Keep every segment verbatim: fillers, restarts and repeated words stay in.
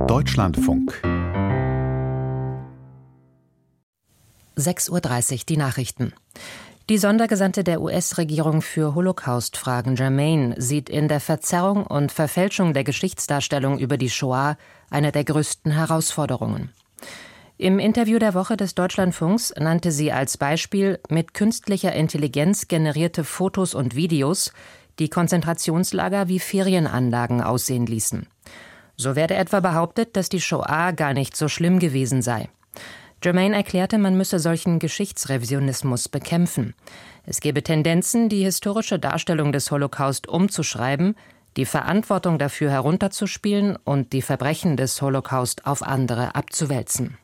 Deutschlandfunk. sechs Uhr dreißig, die Nachrichten. Die Sondergesandte der U S-Regierung für Holocaust-Fragen, Germain, sieht in der Verzerrung und Verfälschung der Geschichtsdarstellung über die Shoah eine der größten Herausforderungen. Im Interview der Woche des Deutschlandfunks nannte sie als Beispiel mit künstlicher Intelligenz generierte Fotos und Videos, die Konzentrationslager wie Ferienanlagen aussehen ließen. So werde etwa behauptet, dass die Shoah gar nicht so schlimm gewesen sei. Germain erklärte, man müsse solchen Geschichtsrevisionismus bekämpfen. Es gebe Tendenzen, die historische Darstellung des Holocaust umzuschreiben, die Verantwortung dafür herunterzuspielen und die Verbrechen des Holocaust auf andere abzuwälzen.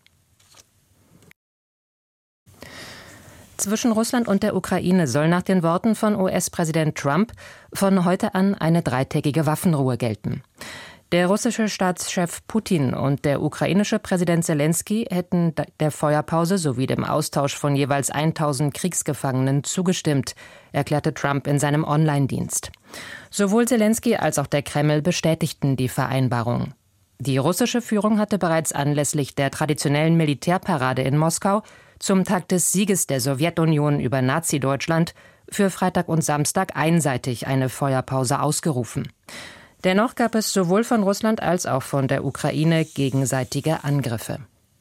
Zwischen Russland und der Ukraine soll nach den Worten von U S-Präsident Trump von heute an eine dreitägige Waffenruhe gelten. Der russische Staatschef Putin und der ukrainische Präsident Selenskyj hätten der Feuerpause sowie dem Austausch von jeweils tausend Kriegsgefangenen zugestimmt, erklärte Trump in seinem Online-Dienst. Sowohl Selenskyj als auch der Kreml bestätigten die Vereinbarung. Die russische Führung hatte bereits anlässlich der traditionellen Militärparade in Moskau zum Tag des Sieges der Sowjetunion über Nazi-Deutschland für Freitag und Samstag einseitig eine Feuerpause ausgerufen. Dennoch gab es sowohl von Russland als auch von der Ukraine gegenseitige Angriffe.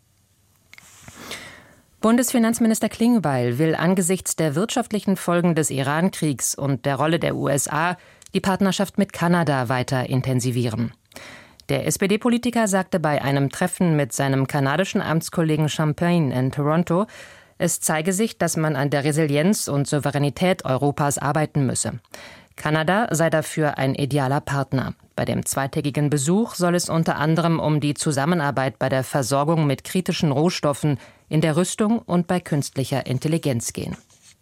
Bundesfinanzminister Klingbeil will angesichts der wirtschaftlichen Folgen des Iran-Kriegs und der Rolle der U S A die Partnerschaft mit Kanada weiter intensivieren. Der S P D-Politiker sagte bei einem Treffen mit seinem kanadischen Amtskollegen Champagne in Toronto, es zeige sich, dass man an der Resilienz und Souveränität Europas arbeiten müsse. Kanada sei dafür ein idealer Partner. Bei dem zweitägigen Besuch soll es unter anderem um die Zusammenarbeit bei der Versorgung mit kritischen Rohstoffen, in der Rüstung und bei künstlicher Intelligenz gehen.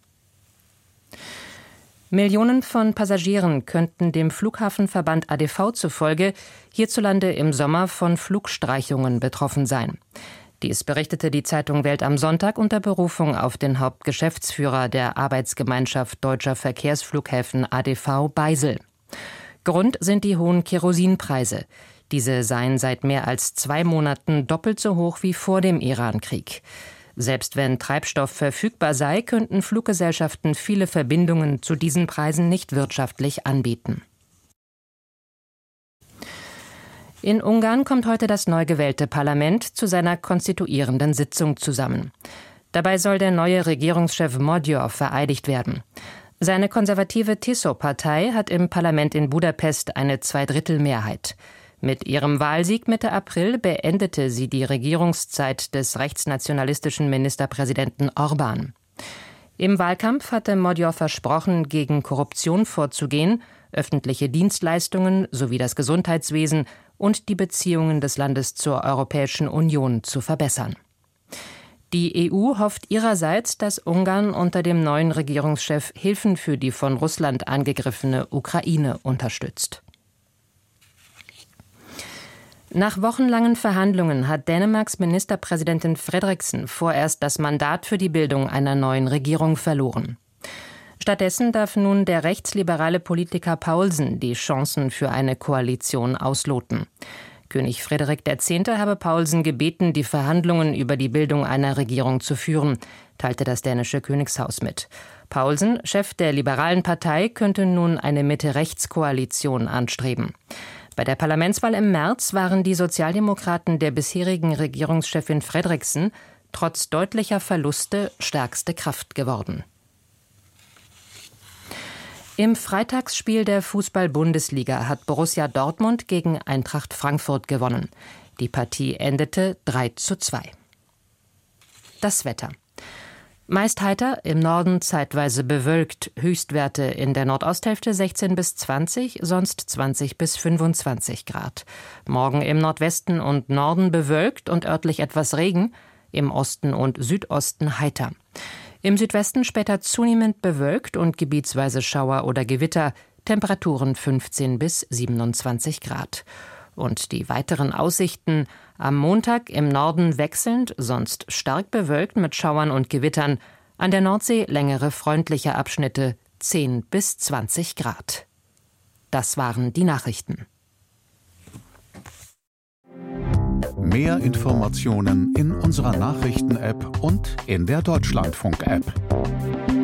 Millionen von Passagieren könnten dem Flughafenverband A D V zufolge hierzulande im Sommer von Flugstreichungen betroffen sein. Dies berichtete die Zeitung Welt am Sonntag unter Berufung auf den Hauptgeschäftsführer der Arbeitsgemeinschaft Deutscher Verkehrsflughäfen A D V, Beisel. Grund sind die hohen Kerosinpreise. Diese seien seit mehr als zwei Monaten doppelt so hoch wie vor dem Iran-Krieg. Selbst wenn Treibstoff verfügbar sei, könnten Fluggesellschaften viele Verbindungen zu diesen Preisen nicht wirtschaftlich anbieten. In Ungarn kommt heute das neu gewählte Parlament zu seiner konstituierenden Sitzung zusammen. Dabei soll der neue Regierungschef Magyar vereidigt werden. Seine konservative Tiszó-Partei hat im Parlament in Budapest eine Zweidrittelmehrheit. Mit ihrem Wahlsieg Mitte April beendete sie die Regierungszeit des rechtsnationalistischen Ministerpräsidenten Orbán. Im Wahlkampf hatte Magyar versprochen, gegen Korruption vorzugehen, öffentliche Dienstleistungen sowie das Gesundheitswesen und die Beziehungen des Landes zur Europäischen Union zu verbessern. Die E U hofft ihrerseits, dass Ungarn unter dem neuen Regierungschef Hilfen für die von Russland angegriffene Ukraine unterstützt. Nach wochenlangen Verhandlungen hat Dänemarks Ministerpräsidentin Frederiksen vorerst das Mandat für die Bildung einer neuen Regierung verloren. Stattdessen darf nun der rechtsliberale Politiker Paulsen die Chancen für eine Koalition ausloten. König Frederik der Zehnte habe Paulsen gebeten, die Verhandlungen über die Bildung einer Regierung zu führen, teilte das dänische Königshaus mit. Paulsen, Chef der liberalen Partei, könnte nun eine Mitte-Rechts-Koalition anstreben. Bei der Parlamentswahl im März waren die Sozialdemokraten der bisherigen Regierungschefin Frederiksen trotz deutlicher Verluste stärkste Kraft geworden. Im Freitagsspiel der Fußball-Bundesliga hat Borussia Dortmund gegen Eintracht Frankfurt gewonnen. Die Partie endete drei zu zwei. Das Wetter. Meist heiter, im Norden zeitweise bewölkt, Höchstwerte in der Nordosthälfte sechzehn bis zwanzig, sonst zwanzig bis fünfundzwanzig Grad. Morgen im Nordwesten und Norden bewölkt und örtlich etwas Regen, im Osten und Südosten heiter. Im Südwesten später zunehmend bewölkt und gebietsweise Schauer oder Gewitter, Temperaturen fünfzehn bis siebenundzwanzig Grad. Und die weiteren Aussichten: am Montag im Norden wechselnd, sonst stark bewölkt mit Schauern und Gewittern, an der Nordsee längere freundliche Abschnitte, zehn bis zwanzig Grad. Das waren die Nachrichten. Mehr Informationen in unserer Nachrichten-App und in der Deutschlandfunk-App.